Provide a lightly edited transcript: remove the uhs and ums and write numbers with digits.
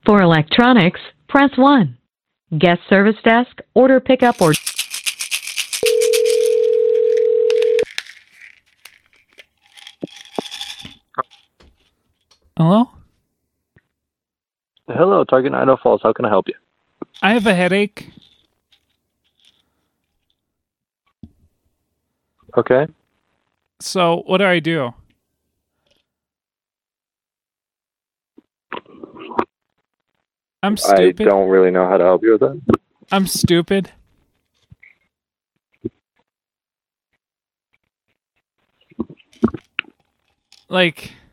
For electronics, press 1. Guest service desk, order pickup or... Hello? Hello, Target 90 Falls. How can I help you? I have a headache. Okay. So what do I do? I'm stupid. I don't really know how to help you with that. I'm stupid. Like,